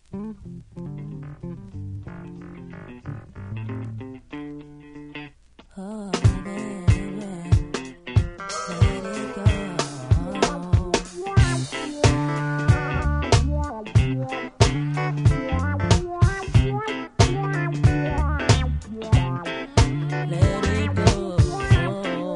Oh, baby, let it go. Let it go.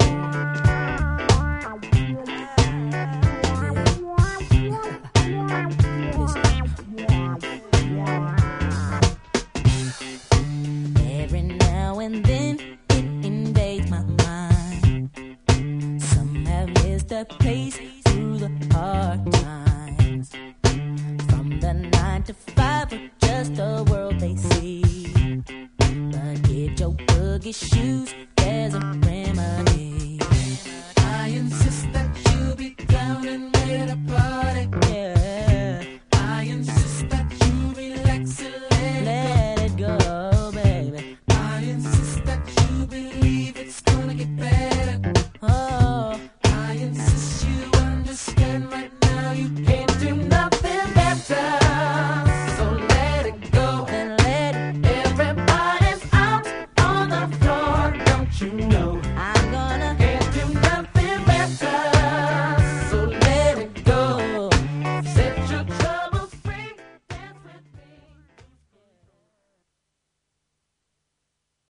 Every now and then it invades my mind. Some have missed their place through the hard times. From the 9 to 5 or just the world they see. But get your boogie shoes